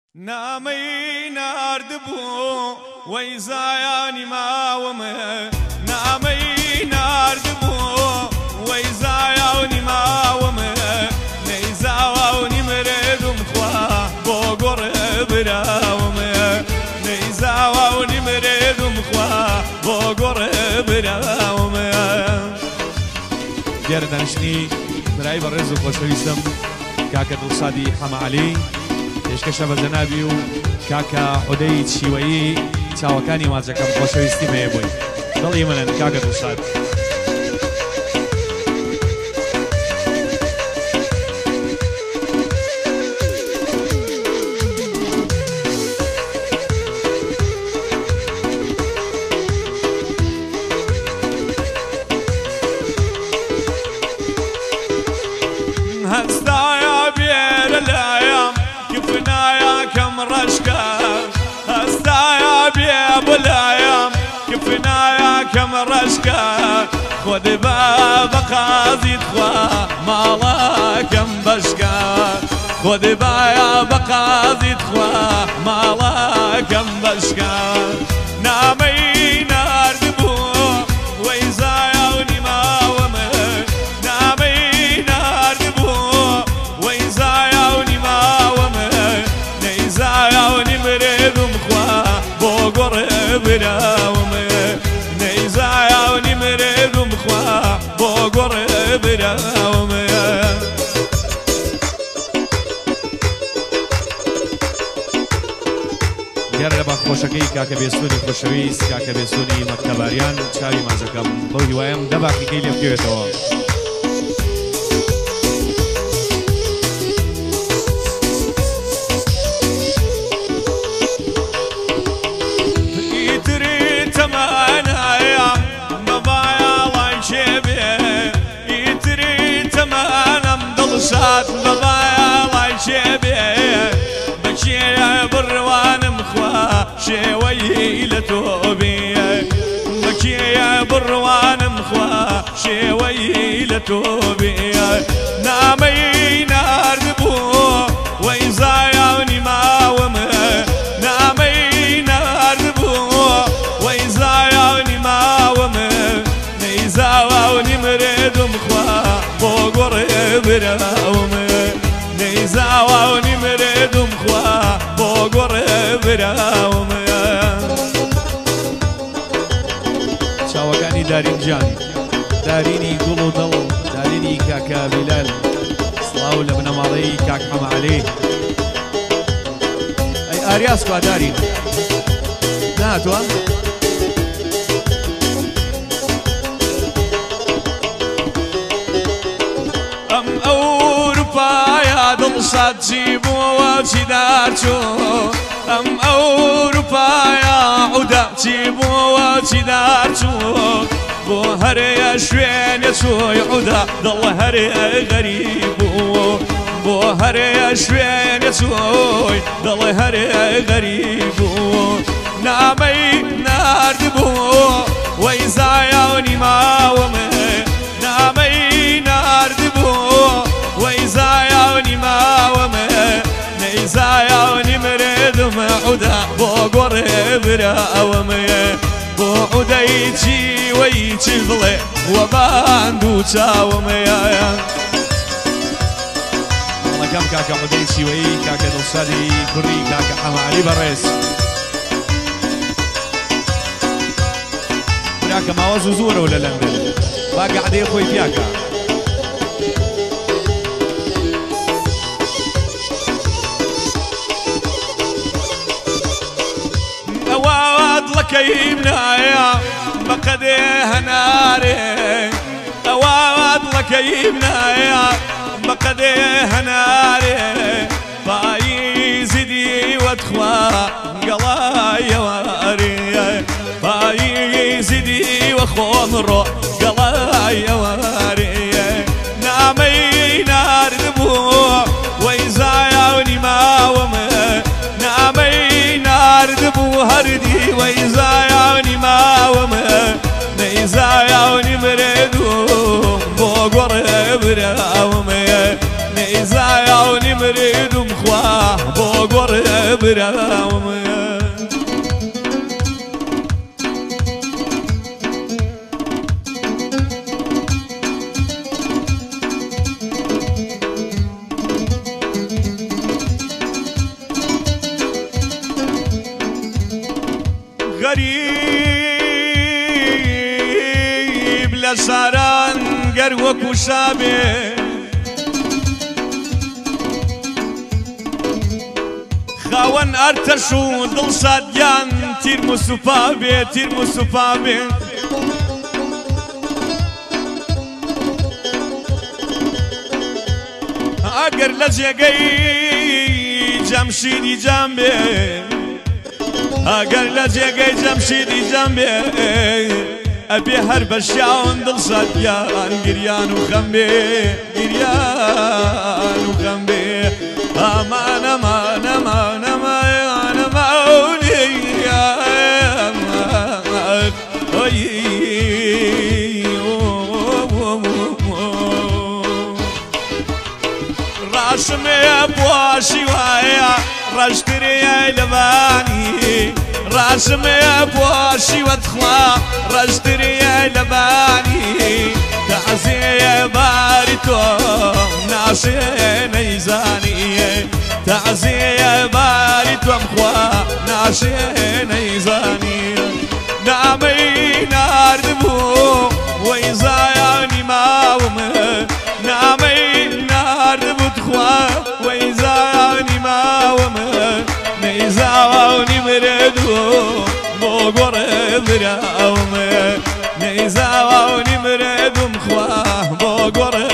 نامي ناردبو ويزاياني ما ومه نامي ناردبو ويزاياني ما ومه نيزاوني مريد مخوا بوغور براومه نيزاوني مريد مخوا بوغور براومه ديار دانشني درايب الرزق خوشويستم كاكا دڵشادی حەمە عەلی پێشکەشە بە جەنابی و کاکە عودەی چیوەیی چاوەکانی واجەکەم خۆشەویستی مەیە بووی دڵی منن کاکە دڵشاد هستايا بير الايام كفنايا كم رشكا هستايا بير الايام كفنايا كم رشكا خد باب قاضي تخوا مالا كم بشكا خد باب قاضي تخوا مالا كم بشكا نامي ناردبو ويزايوني ما ومه نامي ناردبو ويزايوني ما ومه نيزايوني مريد مخوا بوغور براومه نيزايوني مريد مخوا بوغور براومه دیارە بە خۆشەکەی کاکە بێسوونی خۆشەویست کاکە بێسوونی مەکتەباریان چاوی مازەکەم بەو هیوایم دەباقیکەی لێ بکەوێتەوە ئیتری تەمانایە بەبایە ڵای چێبێ ئیتری تەمانەم دڵشاد بەبایە ڵای چێبێ بەکێیە بڕوانم خوا شێوەی لە تۆ بێ بەکێیە بڕوانم خوا شێوەی لە تۆ بێ نامەی ناردبوو وەیزایانی ماوەمە نامەی ناردبوو وەیزایانی ماوەمە نەیزاوانی مرێدم خوا بۆ گۆڕێ براومە نەیزاوانی مرێدم خوا بۆ گۆڕێ براومە چاوەکانی دارین جان دارینی گوڵ و دڵ دارینی کاکە بیلال سڵاو لە بنەماڵەی کاک حەمە عەلی ئەی ئاریاس کوا دارین ناتوە ئەم ئەوروپایە دڵشاد چی بووە چی دارچوو ئەم ئەوروپایە عودا چی بووە چی دارچوو بۆ هەرەیە شوێنە چۆی عودا دڵ هەرەیە غەریب بوو بۆ هەرەیە شوێنە چۆی دڵ هەرەیە غەریب بوو نامەی ناردبوو وەیزایانی ماوەمە نامەی ناردبوو وەیزایانی ماوەمە نەیزایانی مرێدم عودا بۆ گۆڕێ براوەمە بۆ عودەی چیوەی چی بڵێ وە باند و چاوەمەیە وەڵەکەم کاکە عودەی چیوەی کاکە دڵشادی کوڕی کاکە حەمە عەلی بەڕێز براکە ماوە زوو زۆرەوە لە لەندەن با گەعدەی خۆی پیاکە لەکەی منایە بەقەدێ هەنارێ ئەوات لەکەی منایە بەقەدێ هەنارێ پاییزی دیوەتخوا گەڵایەوەرێ پاییزی دیوە خۆمڕۆ گەڵایەوەرێ نامەی ناردبوو وەیزایانی ماوەمە نامەی ناردبوو هەردی وەیزایانی ماوەمە نەیزایانی مرێدوم بۆ گۆڕێ براومە نەیزایانی مرێدوم خوا بۆ گۆڕێ براوم غريب لساران قروك وشابه خاون ارتشو دل صاديان تير مسوفابه تير مسوفابه اگر لجيگي جمشيدي جنبه اگر لجيگي جمشيدي جنبه ابي هرب الشاون دل صاديان قريان وخمبه قريان وخمبه امان امان امان امان مولي راسمي بواشي ويا راشتري لباني راسمي بواشي وادخوا راشتري لباني تعزي بارتو ناشي نيزاني تعزي بارتو مخوا ناشي نيزاني نامي ناردبو ويزاياني ماوم نامي ناردبو تخوا ويزاياني ماوم نيزاوني مردو بوغور براوم نيزاوني مردو مخوا بوغور